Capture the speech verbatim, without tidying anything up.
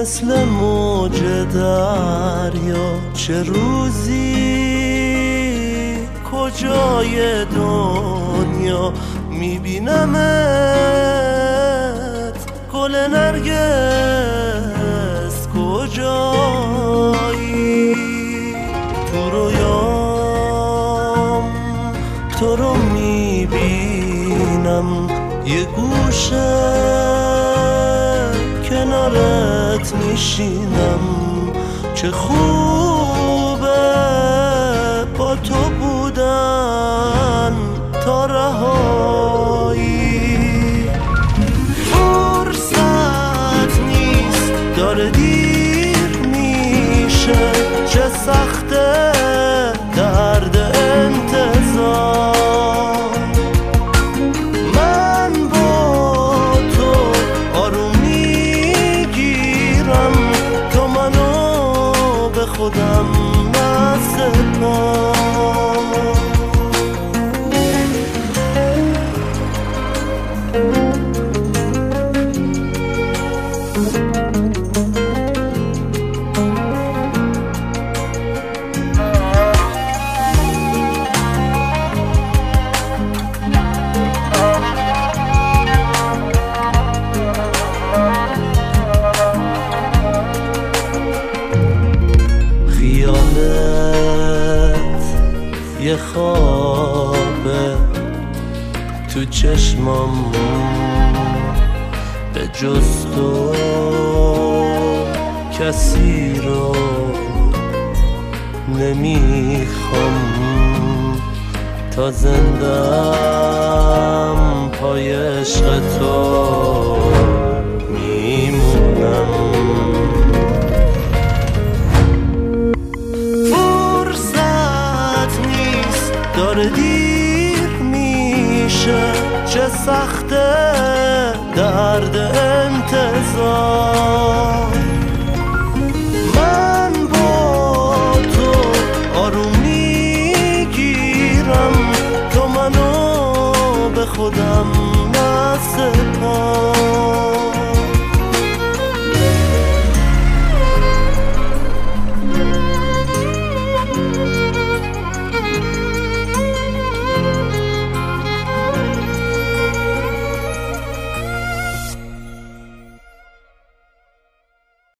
مثل موج دریا. چه روزی کجای دنیا میبینمت، گل نرگس کجایی؟ تو رویام تو رو میبینم، یه گوشه کنارت میشینم. چه خوبه با تو بودن تا رهایی. فرصت نیست داره دیر میشه، چه سخته درد انتظار. من با تو آروم میگیرم، تو منو به خودم نسپار. یه خوابه تو چشمام، به جز تو کسی رو نمیخوام. تا زندم پای عشق تو میمونم. داره دیر میشه، چه سخته درد انتظار. من با تو آروم میگیرم، تو منو به خودم نسپار.